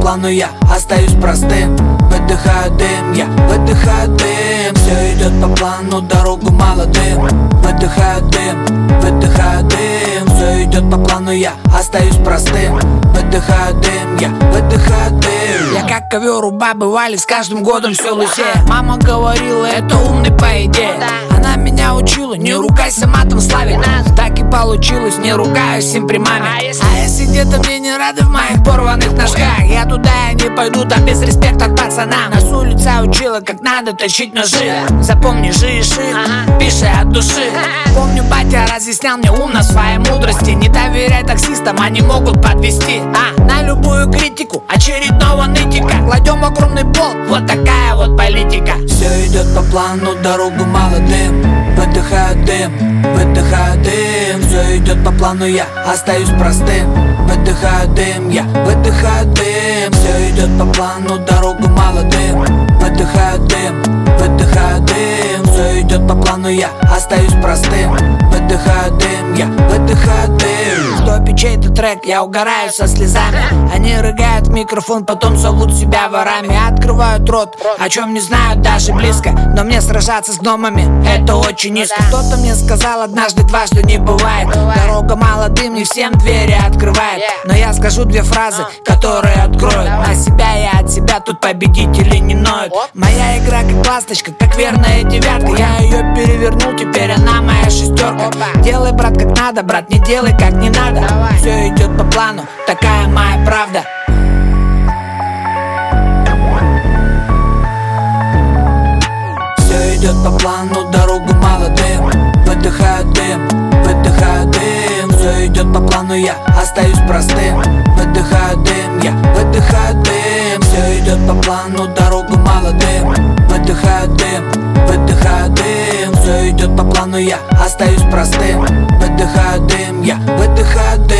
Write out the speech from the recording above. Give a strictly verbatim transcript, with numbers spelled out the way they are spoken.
плану, я остаюсь простым. Выдыхаю дым, я выдыхаю дым. Все идет по плану, дорогу молодым. Выдыхаю дым, выдыхаю дым. Все идет по плану, я остаюсь простым. Выдыхаю дым, я выдыхаю дым. Я как ковер у бабы Вали, с каждым годом все лысее. Мама говорила, это умный по идее. Она меня учила, не ругайся матом, славик. Так и получилось, не ругаюсь им при маме. А если где-то мне не рады в моих порванных ножках, я туда и не пойду, там без респекта к пацанам. Нас улица учила, как надо точить ножи. Запомни, жиши, пиши от души. Помню, батя разъяснял мне ум на своей мудрости. Не доверяй таксистам, они могут подвести. А на любую критику очередного нытика кладем огромный болт, вот такая вот политика. Все идет по плану, дорогу молодым. Выдыхаю дым, выдыхаю дым. Все идет по плану, я остаюсь простым. Выдыхаю дым, я выдыхаю дым. Все идет по плану, дорогу молодым. Выдыхаю дым, выдыхаю дым. Все идет по плану, я остаюсь простым. Выдыхаю дым, я выдыхаю дым. В топе чей-то трек, я угораю со слезами. Они рыгают в микрофон, потом зовут себя ворами. Открывают рот, о чем не знают даже близко. Но мне сражаться с гномами, это очень низко. Кто-то мне сказал однажды, дважды не бывает. Дорога молодым, не всем двери открывает. Но я скажу две фразы, которые откроют. На себя и от себя тут победители не ноют. Моя игра как ласточка, как верная девятка. Я ее перевернул, теперь она моя шестерка. Делай, брат, как надо, брат, не делай, как не надо. Все идет по плану, такая моя правда. Все идет по плану, дорогу молодым. Выдыхаю дым, выдыхаю дым. Все идет по плану, я остаюсь простым. Выдыхаю дым, я выдыхаю дым. Все идет по плану, дорогу молодым. Выдыхаю дым, выдыхаю дым. Все идет по плану, я остаюсь простым. Выдыхаю дым, я выдыхаю дым.